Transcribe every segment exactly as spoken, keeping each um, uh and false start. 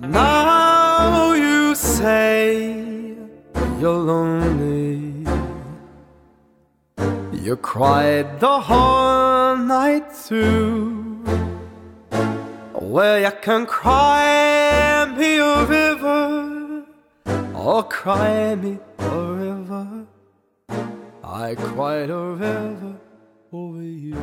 Now you say you're lonely. You cried the whole night through. Well, you can cry me a river or cry me a river. I cried a river over you.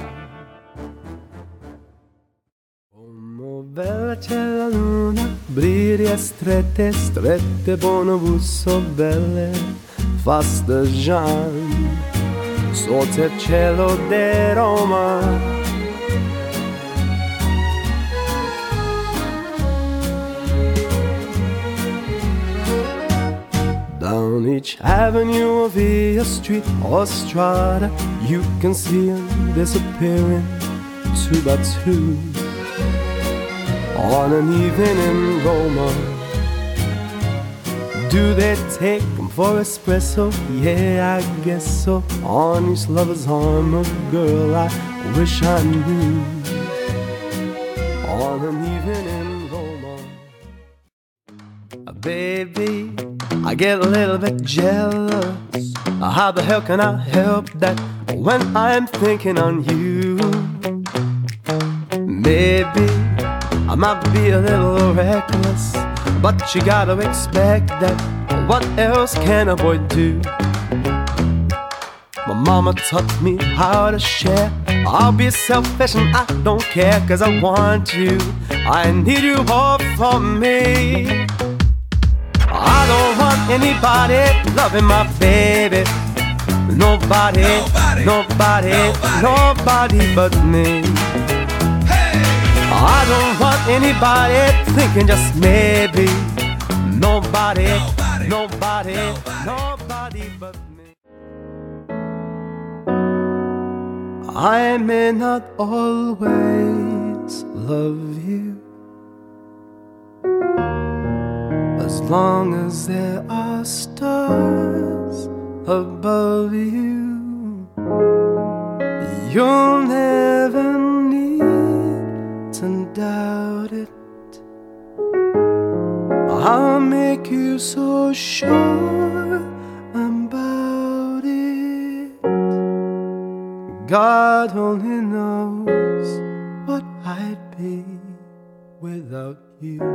Come bella c'è la luna, briglie strette, strette, buono busso belle, fasteggian sotto il cielo di Roma. Down each avenue of via street or strada, you can see them disappearing two by two. On an evening in Roma, do they take them for espresso? Yeah, I guess so. On each lover's arm, a girl I wish I knew. On an evening in Roma, baby, I get a little bit jealous. How the hell can I help that when I'm thinking on you? Maybe I might be a little reckless, but you gotta expect that. What else can a boy do? My mama taught me how to share. I'll be selfish and I don't care, cause I want you. I need you all for me. I don't want anybody loving my baby. Nobody, nobody, nobody, nobody, nobody but me. I don't want anybody thinking just maybe. Nobody, nobody, nobody, nobody but me. I may not always love you, as long as there are stars above you. You'll never need to doubt it. I'll make you so sure about it. God only knows what I'd be without you.